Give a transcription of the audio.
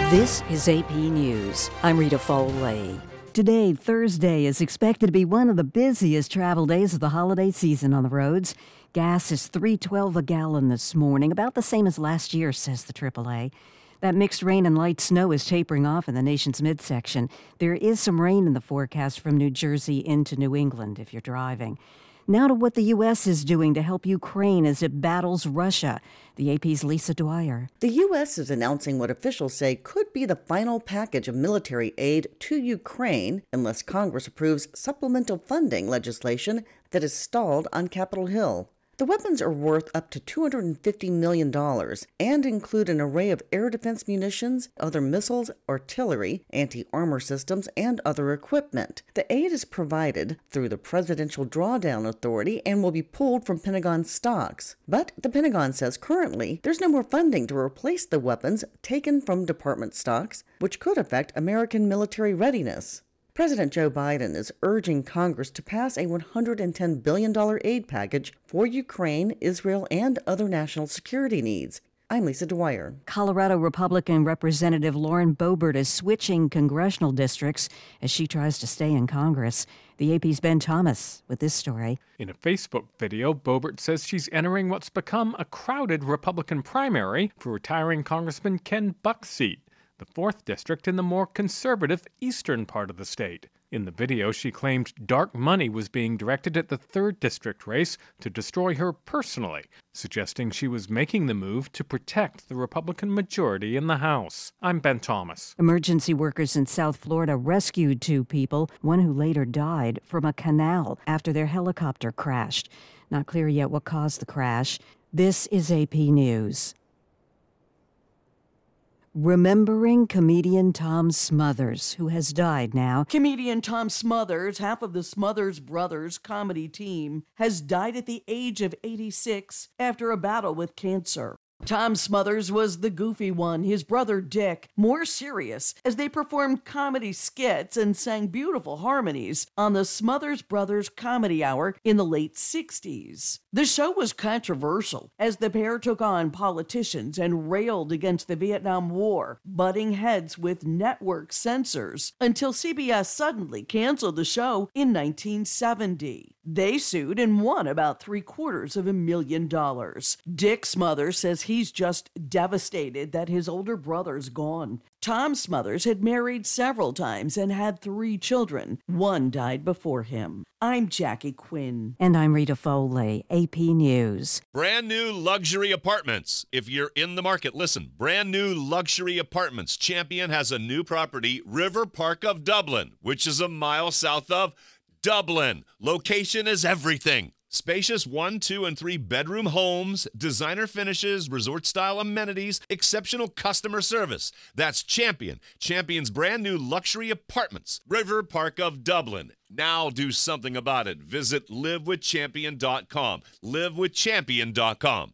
This is AP News. I'm Rita Foley. Today, Thursday, is expected to be one of the busiest travel days of the holiday season on the roads. Gas is $3.12 a gallon this morning, about the same as last year, says the AAA. That mixed rain and light snow is tapering off in the nation's midsection. There is some rain in the forecast from New Jersey into New England if you're driving. Now to what the U.S. is doing to help Ukraine as it battles Russia. The AP's Lisa Dwyer. The U.S. is announcing what officials say could be the final package of military aid to Ukraine unless Congress approves supplemental funding legislation that is stalled on Capitol Hill. The weapons are worth up to $250 million and include an array of air defense munitions, other missiles, artillery, anti-armor systems, and other equipment. The aid is provided through the Presidential Drawdown Authority and will be pulled from Pentagon stocks. But the Pentagon says currently there's no more funding to replace the weapons taken from department stocks, which could affect American military readiness. President Joe Biden is urging Congress to pass a $110 billion aid package for Ukraine, Israel, and other national security needs. I'm Lisa Dwyer. Colorado Republican Representative Lauren Boebert is switching congressional districts as she tries to stay in Congress. The AP's Ben Thomas with this story. In a Facebook video, Boebert says she's entering what's become a crowded Republican primary for retiring Congressman Ken Buck's seat, the 4th district in the more conservative eastern part of the state. In the video, she claimed dark money was being directed at the 3rd district race to destroy her personally, suggesting she was making the move to protect the Republican majority in the House. I'm Ben Thomas. Emergency workers in South Florida rescued 2 people, one who later died, from a canal after their helicopter crashed. Not clear yet what caused the crash. This is AP News. Remembering comedian Tom Smothers, who has died now. Comedian Tom Smothers, half of the Smothers Brothers comedy team, has died at the age of 86 after a battle with cancer. Tom Smothers was the goofy one, his brother Dick, more serious, as they performed comedy skits and sang beautiful harmonies on the Smothers Brothers Comedy Hour in the late 60s. The show was controversial as the pair took on politicians and railed against the Vietnam War, butting heads with network censors until CBS suddenly canceled the show in 1970. They sued and won about $750,000. Dick Smothers says he's just devastated that his older brother's gone. Tom Smothers had married several times and had 3 children. One died before him. I'm Jackie Quinn. And I'm Rita Foley, AP News. Brand new luxury apartments. If you're in the market, listen. Brand new luxury apartments. Champion has a new property, River Park of Dublin, which is a mile south of Dublin. Location is everything. Spacious 1, 2, and 3 bedroom homes, designer finishes, resort-style amenities, exceptional customer service. That's Champion. Champion's brand new luxury apartments. River Park of Dublin. Now do something about it. Visit livewithchampion.com. livewithchampion.com.